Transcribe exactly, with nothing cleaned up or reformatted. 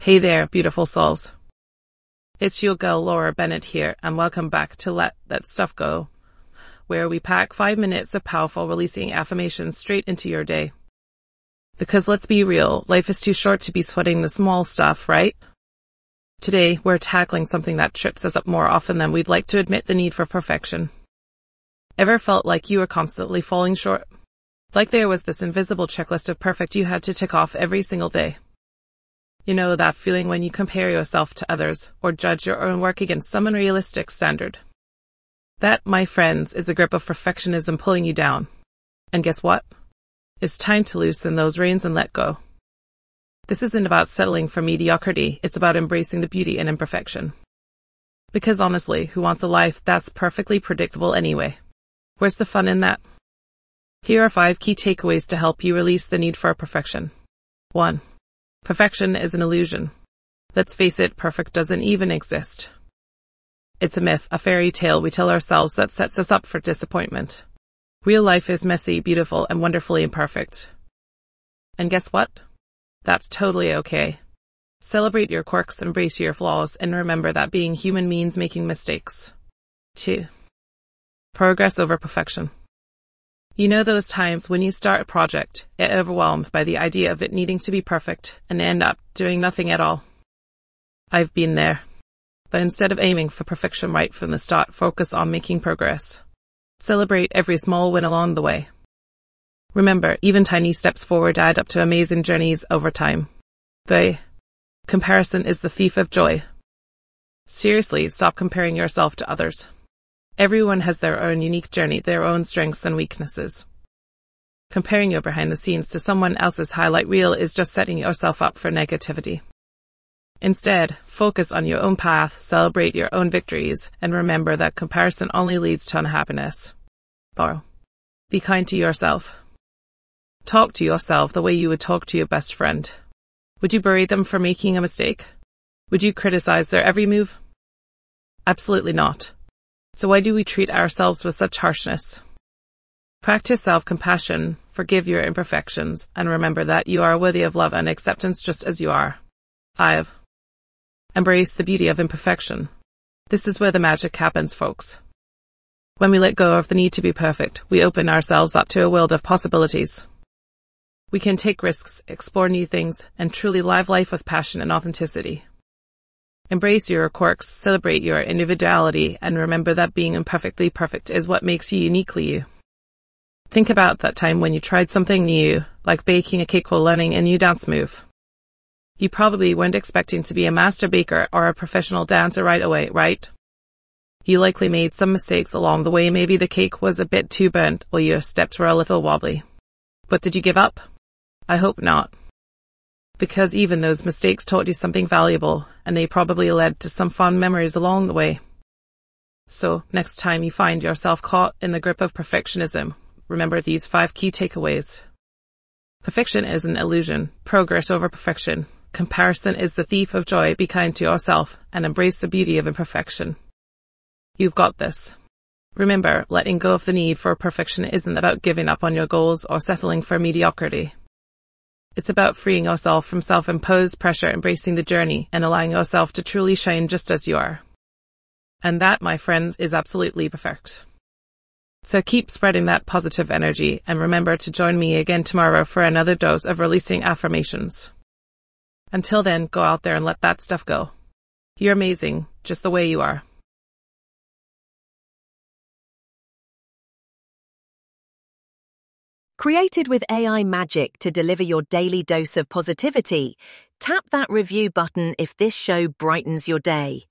Hey there, beautiful souls. It's your girl Laura Bennett here, and welcome back to Let That Stuff Go, where we pack five minutes of powerful releasing affirmations straight into your day. Because let's be real, life is too short to be sweating the small stuff, right? Today, we're tackling something that trips us up more often than we'd like to admit: the need for perfection. Ever felt like you were constantly falling short? Like there was this invisible checklist of perfect you had to tick off every single day. You know that feeling when you compare yourself to others or judge your own work against some unrealistic standard? That, my friends, is the grip of perfectionism pulling you down. And guess what? It's time to loosen those reins and let go. This isn't about settling for mediocrity, it's about embracing the beauty in imperfection. Because honestly, who wants a life that's perfectly predictable anyway? Where's the fun in that? Here are five key takeaways to help you release the need for perfection. one. Perfection is an illusion. Let's face it, perfect doesn't even exist. It's a myth, a fairy tale we tell ourselves that sets us up for disappointment. Real life is messy, beautiful, and wonderfully imperfect. And guess what? That's totally okay. Celebrate your quirks, embrace your flaws, and remember that being human means making mistakes. two. Progress over perfection. You know those times when you start a project, get overwhelmed by the idea of it needing to be perfect, and end up doing nothing at all? I've been there. But instead of aiming for perfection right from the start, focus on making progress. Celebrate every small win along the way. Remember, even tiny steps forward add up to amazing journeys over time. The comparison is the thief of joy. Seriously, stop comparing yourself to others. Everyone has their own unique journey, their own strengths and weaknesses. Comparing your behind the scenes to someone else's highlight reel is just setting yourself up for negativity. Instead, focus on your own path, celebrate your own victories, and remember that comparison only leads to unhappiness. four. Be kind to yourself. Talk to yourself the way you would talk to your best friend. Would you berate them for making a mistake? Would you criticize their every move? Absolutely not. So why do we treat ourselves with such harshness? Practice self-compassion, forgive your imperfections, and remember that you are worthy of love and acceptance just as you are. five. Embrace the beauty of imperfection. This is where the magic happens, folks. When we let go of the need to be perfect, we open ourselves up to a world of possibilities. We can take risks, explore new things, and truly live life with passion and authenticity. Embrace your quirks, celebrate your individuality, and remember that being imperfectly perfect is what makes you uniquely you. Think about that time when you tried something new, like baking a cake while learning a new dance move. You probably weren't expecting to be a master baker or a professional dancer right away, right? You likely made some mistakes along the way. Maybe the cake was a bit too burnt or your steps were a little wobbly. But did you give up? I hope not. Because even those mistakes taught you something valuable, and they probably led to some fun memories along the way. So, next time you find yourself caught in the grip of perfectionism, remember these five key takeaways. Perfection is an illusion. Progress over perfection. Comparison is the thief of joy. Be kind to yourself, and embrace the beauty of imperfection. You've got this. Remember, letting go of the need for perfection isn't about giving up on your goals or settling for mediocrity. It's about freeing yourself from self-imposed pressure, embracing the journey, and allowing yourself to truly shine just as you are. And that, my friends, is absolutely perfect. So keep spreading that positive energy, and remember to join me again tomorrow for another dose of releasing affirmations. Until then, go out there and let that stuff go. You're amazing, just the way you are. Created with A I magic to deliver your daily dose of positivity, tap that review button if this show brightens your day.